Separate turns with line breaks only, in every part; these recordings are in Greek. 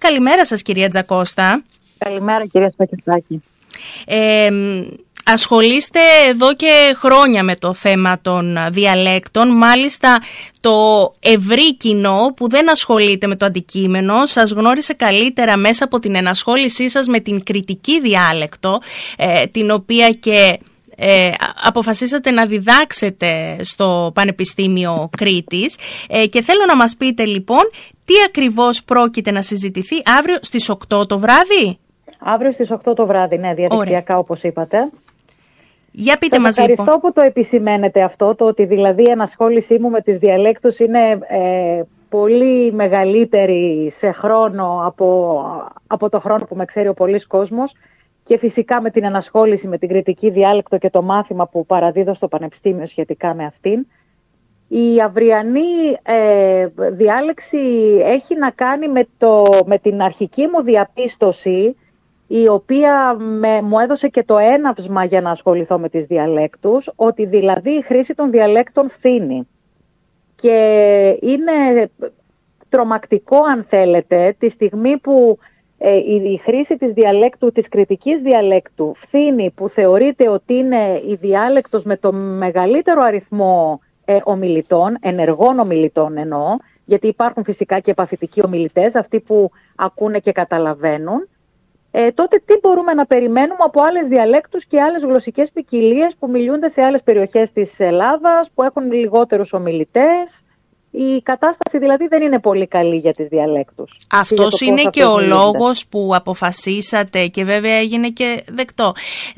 καλημέρα σας κυρία Τζακώστα.
Καλημέρα κυρία Σπακιστάκη.
Ασχολείστε εδώ και χρόνια με το θέμα των διαλέκτων. Μάλιστα το ευρύ κοινό που δεν ασχολείται με το αντικείμενο σας γνώρισε καλύτερα μέσα από την ενασχόλησή σας με την κρητική διάλεκτο, την οποία και αποφασίσατε να διδάξετε στο Πανεπιστήμιο Κρήτης, και θέλω να μας πείτε λοιπόν τι ακριβώς πρόκειται να συζητηθεί αύριο στις 8 το βράδυ.
Αύριο στις 8 το βράδυ, ναι, διαδικτυακά όπως είπατε.
Για πείτε μας λοιπόν.
Ευχαριστώ που το επισημαίνετε αυτό, το ότι δηλαδή η ενασχόλησή μου με τις διαλέκτους είναι πολύ μεγαλύτερη σε χρόνο από το χρόνο που με ξέρει ο πολύς κόσμος, και φυσικά με την ενασχόληση με την κρητική διάλεκτο και το μάθημα που παραδίδω στο Πανεπιστήμιο σχετικά με αυτήν. Η αυριανή διάλεξη έχει να κάνει με την αρχική μου διαπίστωση, η οποία μου έδωσε και το έναυσμα για να ασχοληθώ με τις διαλέκτους, ότι δηλαδή η χρήση των διαλέκτων φθήνει. Και είναι τρομακτικό, αν θέλετε, τη στιγμή που η χρήση της διαλέκτου, της κρητικής διαλέκτου φθήνει, που θεωρείται ότι είναι η διάλεκτος με το μεγαλύτερο αριθμό ομιλητών, ενεργών ομιλητών εννοώ, γιατί υπάρχουν φυσικά και επαφητικοί ομιλητές, αυτοί που ακούνε και καταλαβαίνουν, τότε τι μπορούμε να περιμένουμε από άλλες διαλέκτους και άλλες γλωσσικές ποικιλίες που μιλούνται σε άλλες περιοχές της Ελλάδας, που έχουν λιγότερους ομιλητές. Η κατάσταση δηλαδή δεν είναι πολύ καλή για τις διαλέκτους.
Αυτός είναι και ο λόγος που αποφασίσατε, και βέβαια έγινε και δεκτό,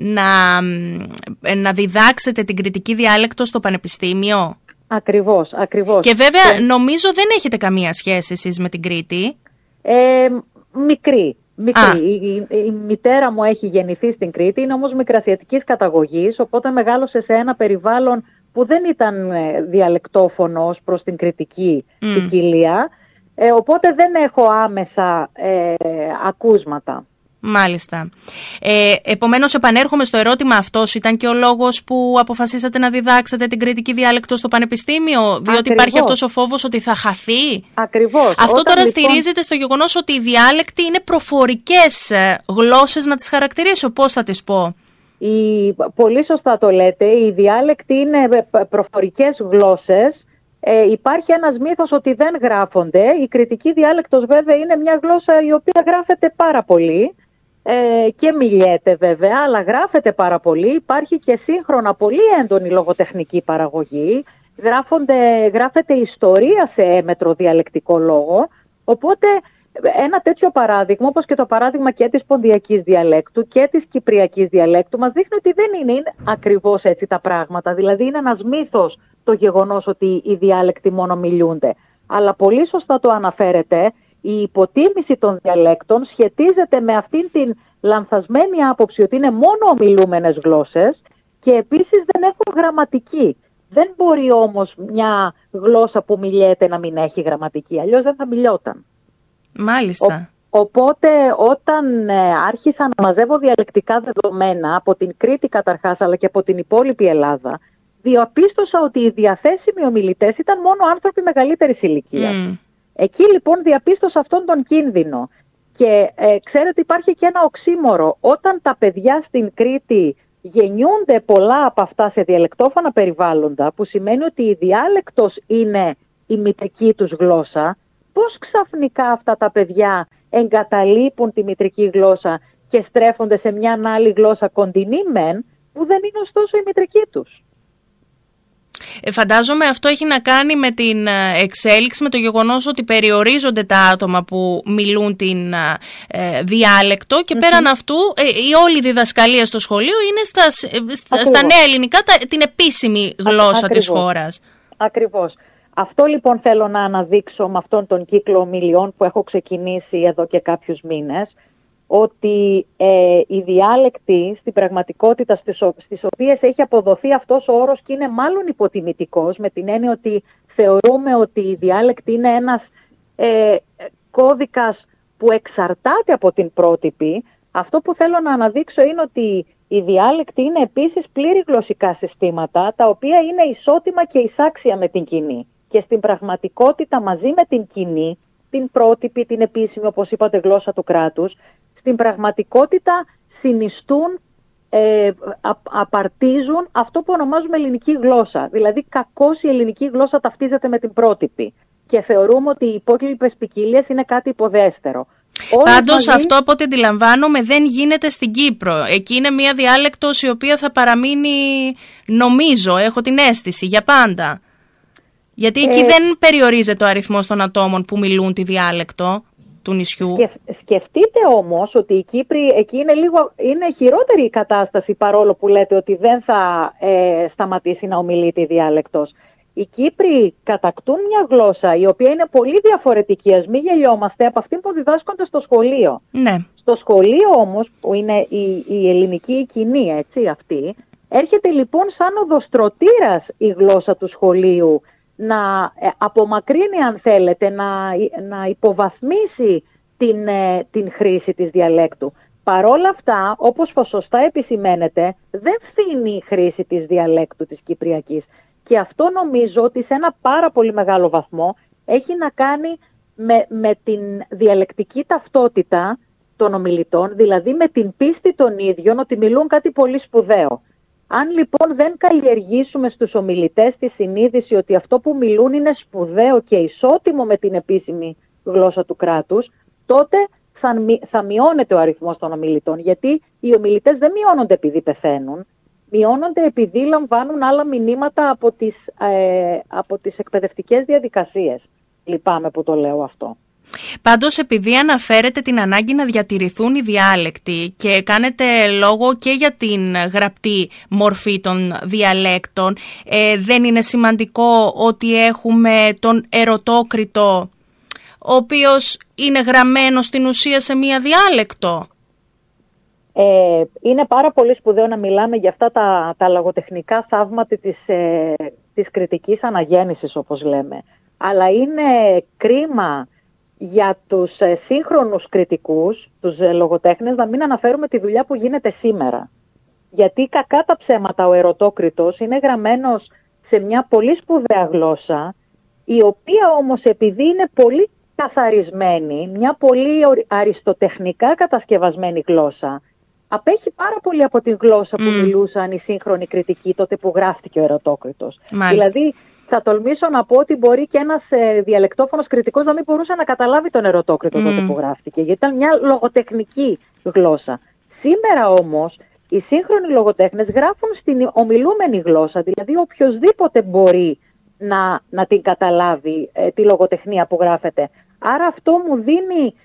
να διδάξετε την κρητική διάλεκτο στο Πανεπιστήμιο.
Ακριβώς.
Και βέβαια νομίζω δεν έχετε καμία σχέση εσείς με την Κρήτη.
Μικρή. Η μητέρα μου έχει γεννηθεί στην Κρήτη, είναι όμως μικρασιατικής καταγωγής, οπότε μεγάλωσε σε ένα περιβάλλον που δεν ήταν διαλεκτόφωνος προς την κρητική ποικιλία, οπότε δεν έχω άμεσα ακούσματα.
Μάλιστα. Επομένως επανέρχομαι στο ερώτημα, αυτός ήταν και ο λόγος που αποφασίσατε να διδάξετε την κρητική διάλεκτο στο Πανεπιστήμιο, διότι ακριβώς υπάρχει αυτός ο φόβος ότι θα χαθεί.
Ακριβώς.
Αυτό τώρα στηρίζεται στο γεγονός ότι οι διάλεκτοι είναι προφορικές γλώσσες, να τις χαρακτηρίσω, πώς θα τις πω.
Πολύ σωστά το λέτε, οι διάλεκτοι είναι προφορικές γλώσσες. Υπάρχει ένας μύθος ότι δεν γράφονται. Η κρητική διάλεκτος βέβαια είναι μια γλώσσα η οποία γράφεται πάρα πολύ και μιλιέται βέβαια, αλλά γράφεται πάρα πολύ. Υπάρχει και σύγχρονα πολύ έντονη λογοτεχνική παραγωγή. Γράφεται ιστορία σε έμετρο διαλεκτικό λόγο. Οπότε ένα τέτοιο παράδειγμα, όπως και το παράδειγμα και της ποντιακής διαλέκτου και της κυπριακής διαλέκτου, μας δείχνει ότι δεν είναι ακριβώς έτσι τα πράγματα. Δηλαδή είναι ένας μύθος το γεγονός ότι οι διάλεκτοι μόνο μιλούνται. Αλλά πολύ σωστά το αναφέρετε, η υποτίμηση των διαλέκτων σχετίζεται με αυτήν την λανθασμένη άποψη ότι είναι μόνο ομιλούμενες γλώσσες και επίσης δεν έχουν γραμματική. Δεν μπορεί όμως μια γλώσσα που μιλιέται να μην έχει γραμματική, αλλιώς δεν θα μιλιόταν.
Μάλιστα.
Οπότε όταν άρχισα να μαζεύω διαλεκτικά δεδομένα από την Κρήτη καταρχάς, αλλά και από την υπόλοιπη Ελλάδα, διαπίστωσα ότι οι διαθέσιμοι ομιλητές ήταν μόνο άνθρωποι μεγαλύτερης ηλικίας. Εκεί λοιπόν διαπίστωσα αυτόν τον κίνδυνο. Και ξέρετε, υπάρχει και ένα οξύμορο. Όταν τα παιδιά στην Κρήτη γεννιούνται πολλά από αυτά σε διαλεκτόφωνα περιβάλλοντα, που σημαίνει ότι η διάλεκτος είναι η μητρική τους γλώσσα, πώς ξαφνικά αυτά τα παιδιά εγκαταλείπουν τη μητρική γλώσσα και στρέφονται σε μια άλλη γλώσσα κοντινή μεν, που δεν είναι ωστόσο η μητρική τους.
Φαντάζομαι αυτό έχει να κάνει με την εξέλιξη, με το γεγονός ότι περιορίζονται τα άτομα που μιλούν την διάλεκτο και πέραν αυτού η όλη διδασκαλία στο σχολείο είναι στα νέα ελληνικά, την επίσημη γλώσσα της χώρας. Ακριβώς.
Αυτό λοιπόν θέλω να αναδείξω με αυτόν τον κύκλο ομιλιών που έχω ξεκινήσει εδώ και κάποιους μήνες, ότι οι διάλεκτοι στην πραγματικότητα στις οποίες έχει αποδοθεί αυτός ο όρος και είναι μάλλον υποτιμητικός, με την έννοια ότι θεωρούμε ότι η διάλεκτη είναι ένας κώδικας που εξαρτάται από την πρότυπη. Αυτό που θέλω να αναδείξω είναι ότι οι διάλεκτοι είναι επίσης πλήρη γλωσσικά συστήματα, τα οποία είναι ισότιμα και εισάξια με την κοινή. Και στην πραγματικότητα μαζί με την κοινή την πρότυπη, την επίσημη, όπως είπατε, γλώσσα του κράτους, στην πραγματικότητα συνιστούν, απαρτίζουν αυτό που ονομάζουμε ελληνική γλώσσα. Δηλαδή, κακώς η ελληνική γλώσσα ταυτίζεται με την πρότυπη και θεωρούμε ότι οι υπόλοιπες ποικιλίες είναι κάτι υποδέστερο.
Πάντως αυτό από ό,τι αντιλαμβάνομαι δεν γίνεται στην Κύπρο. Εκεί είναι μια διάλεκτος η οποία θα παραμείνει, νομίζω, έχω την αίσθηση, για πάντα. Γιατί εκεί δεν περιορίζεται ο αριθμός των ατόμων που μιλούν τη διάλεκτο του νησιού.
Σκεφτείτε όμως ότι οι Κύπροι, εκεί είναι χειρότερη η κατάσταση, παρόλο που λέτε ότι δεν θα σταματήσει να ομιλείται η διάλεκτος. Οι Κύπροι κατακτούν μια γλώσσα η οποία είναι πολύ διαφορετική, ας μην γελιόμαστε, από αυτή που διδάσκονται στο σχολείο.
Ναι.
Στο σχολείο όμως, που είναι η ελληνική κοινή, έτσι, αυτή, έρχεται λοιπόν σαν οδοστρωτήρας η γλώσσα του σχολείου να απομακρύνει, αν θέλετε, να υποβαθμίσει την χρήση της διαλέκτου. Παρόλα αυτά, όπως σωστά επισημαίνεται, δεν φθήνει η χρήση της διαλέκτου της Κυπριακής. Και αυτό νομίζω ότι σε ένα πάρα πολύ μεγάλο βαθμό έχει να κάνει με την διαλεκτική ταυτότητα των ομιλητών, δηλαδή με την πίστη των ίδιων ότι μιλούν κάτι πολύ σπουδαίο. Αν λοιπόν δεν καλλιεργήσουμε στους ομιλητές τη συνείδηση ότι αυτό που μιλούν είναι σπουδαίο και ισότιμο με την επίσημη γλώσσα του κράτους, τότε θα μειώνεται ο αριθμός των ομιλητών. Γιατί οι ομιλητές δεν μειώνονται επειδή πεθαίνουν, μειώνονται επειδή λαμβάνουν άλλα μηνύματα από τις εκπαιδευτικές διαδικασίες. Λυπάμαι που το λέω αυτό.
Πάντως, επειδή αναφέρετε την ανάγκη να διατηρηθούν οι διάλεκτοι και κάνετε λόγο και για την γραπτή μορφή των διαλέκτων, δεν είναι σημαντικό ότι έχουμε τον ερωτόκριτο, ο οποίος είναι γραμμένος στην ουσία σε μία διάλεκτο?
Είναι πάρα πολύ σπουδαίο να μιλάμε για αυτά τα λογοτεχνικά θαύματα της κριτικής αναγέννησης, όπως λέμε. Αλλά είναι κρίμα για τους σύγχρονους κριτικούς, τους λογοτέχνες, να μην αναφέρουμε τη δουλειά που γίνεται σήμερα. Γιατί κακά τα ψέματα ο ερωτόκριτος είναι γραμμένος σε μια πολύ σπουδαία γλώσσα, η οποία όμως επειδή είναι πολύ καθαρισμένη, μια πολύ αριστοτεχνικά κατασκευασμένη γλώσσα, απέχει πάρα πολύ από την γλώσσα που μιλούσαν οι σύγχρονοι κριτικοί τότε που γράφτηκε ο ερωτόκριτος. Δηλαδή, θα τολμήσω να πω ότι μπορεί και ένας διαλεκτόφωνος κριτικός να μην μπορούσε να καταλάβει τον ερωτόκριτο τότε που γράφτηκε, γιατί ήταν μια λογοτεχνική γλώσσα. Σήμερα όμως, οι σύγχρονοι λογοτέχνες γράφουν στην ομιλούμενη γλώσσα, δηλαδή οποιοσδήποτε μπορεί να την καταλάβει τη λογοτεχνία που γράφεται. Άρα αυτό μου δίνει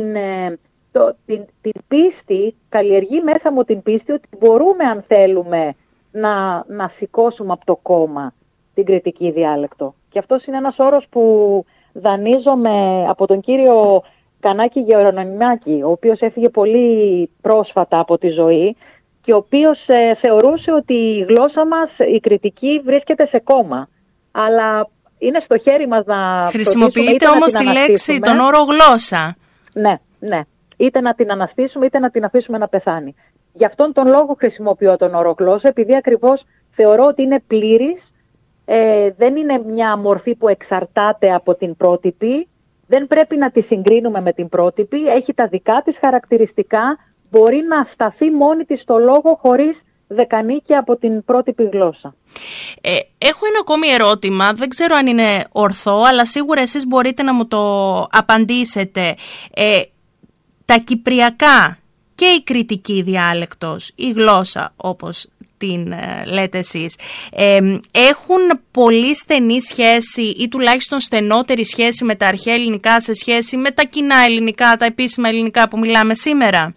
την πίστη, καλλιεργεί μέσα μου την πίστη ότι μπορούμε, αν θέλουμε, να σηκώσουμε από το κόμμα την κριτική διάλεκτο. Και αυτός είναι ένας όρος που δανείζομαι από τον κύριο Κανάκη Γερονομάκη, ο οποίος έφυγε πολύ πρόσφατα από τη ζωή και ο οποίος θεωρούσε ότι η γλώσσα μας, η κριτική, βρίσκεται σε κόμμα. Αλλά είναι στο χέρι μας να
χρησιμοποιείτε όμως τη λέξη, τον όρο γλώσσα.
Ναι. Είτε να την αναστήσουμε είτε να την αφήσουμε να πεθάνει. Γι' αυτόν τον λόγο χρησιμοποιώ τον όρο γλώσσα, επειδή ακριβώς θεωρώ ότι είναι πλήρης, δεν είναι μια μορφή που εξαρτάται από την πρότυπη, δεν πρέπει να τη συγκρίνουμε με την πρότυπη, έχει τα δικά της χαρακτηριστικά, μπορεί να σταθεί μόνη της στο λόγο χωρίς δεκανίκια από την πρότυπη γλώσσα.
Έχω ένα ακόμη ερώτημα, δεν ξέρω αν είναι ορθό, αλλά σίγουρα εσείς μπορείτε να μου το απαντήσετε. Τα κυπριακά και η κριτική διάλεκτος, η γλώσσα όπως την λέτε εσείς, έχουν πολύ στενή σχέση ή τουλάχιστον στενότερη σχέση με τα αρχαία ελληνικά σε σχέση με τα κοινά ελληνικά, τα επίσημα ελληνικά που μιλάμε σήμερα?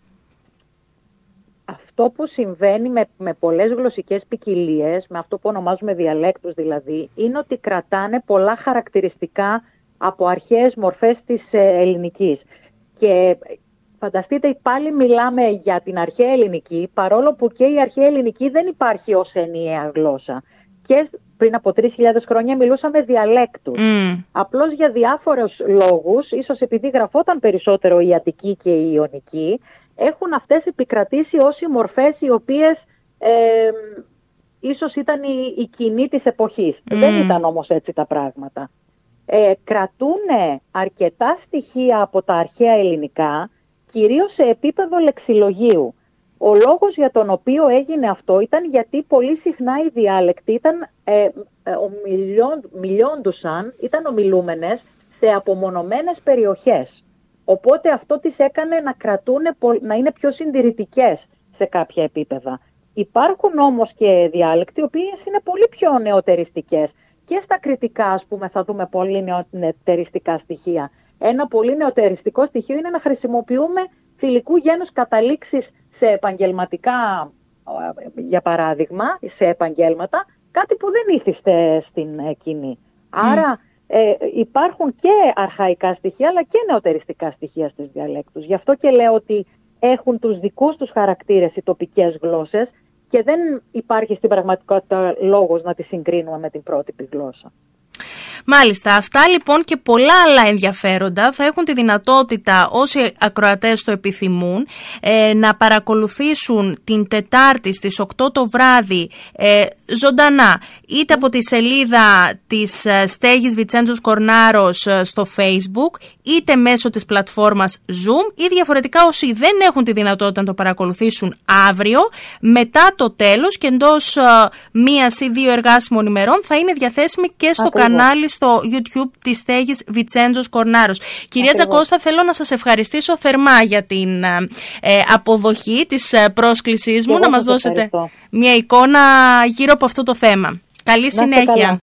Αυτό που συμβαίνει με πολλές γλωσσικές ποικιλίες, με αυτό που ονομάζουμε διαλέκτους δηλαδή, είναι ότι κρατάνε πολλά χαρακτηριστικά από αρχαίες μορφές της ελληνικής. Και φανταστείτε, πάλι μιλάμε για την αρχαία ελληνική, παρόλο που και η αρχαία ελληνική δεν υπάρχει ως ενιαία γλώσσα. Και πριν από 3.000 χρόνια μιλούσαμε διαλέκτους. Απλώς για διάφορους λόγους, ίσως επειδή γραφόταν περισσότερο η Αττική και η Ιωνική, έχουν αυτές επικρατήσει ως οι μορφές οι οποίες ίσως ήταν η κοινή της εποχής. Δεν ήταν όμως έτσι τα πράγματα. κρατούν αρκετά στοιχεία από τα αρχαία ελληνικά, κυρίως σε επίπεδο λεξιλογίου. Ο λόγος για τον οποίο έγινε αυτό ήταν γιατί πολύ συχνά οι διάλεκτοι ήταν ομιλούμενες σε απομονωμένες περιοχές. Οπότε αυτό τις έκανε να είναι πιο συντηρητικές σε κάποια επίπεδα. Υπάρχουν όμως και διάλεκτοι, οι οποίες είναι πολύ πιο νεοτεριστικές. Και στα κριτικά, ας πούμε, θα δούμε πολύ νεοτεριστικά στοιχεία. Ένα πολύ νεοτεριστικό στοιχείο είναι να χρησιμοποιούμε θηλυκού γένους καταλήξεις σε επαγγελματικά, για παράδειγμα, σε επαγγέλματα, κάτι που δεν ήθιστε στην κοινή. Άρα υπάρχουν και αρχαϊκά στοιχεία, αλλά και νεοτεριστικά στοιχεία στις διαλέκτους. Γι' αυτό και λέω ότι έχουν τους δικούς τους χαρακτήρες οι τοπικές γλώσσες και δεν υπάρχει στην πραγματικότητα λόγος να τις συγκρίνουμε με την πρότυπη γλώσσα.
Μάλιστα, αυτά λοιπόν και πολλά άλλα ενδιαφέροντα θα έχουν τη δυνατότητα, όσοι ακροατές το επιθυμούν, να παρακολουθήσουν την Τετάρτη στις 8 το βράδυ ζωντανά, είτε από τη σελίδα της στέγης Βιτσέντζος Κορνάρος στο Facebook, είτε μέσω της πλατφόρμας Zoom, ή διαφορετικά όσοι δεν έχουν τη δυνατότητα να το παρακολουθήσουν αύριο, μετά το τέλος και εντός 1 ή 2 εργάσιμων ημερών θα είναι διαθέσιμη και στο κανάλι στο YouTube της στέγης Βιτσέντζος Κορνάρος. Κυρία Τζακώστα, θέλω να σας ευχαριστήσω θερμά για την αποδοχή της πρόσκλησής μου, να μας δώσετε μια εικόνα γύρω από αυτό το θέμα. Καλή συνέχεια.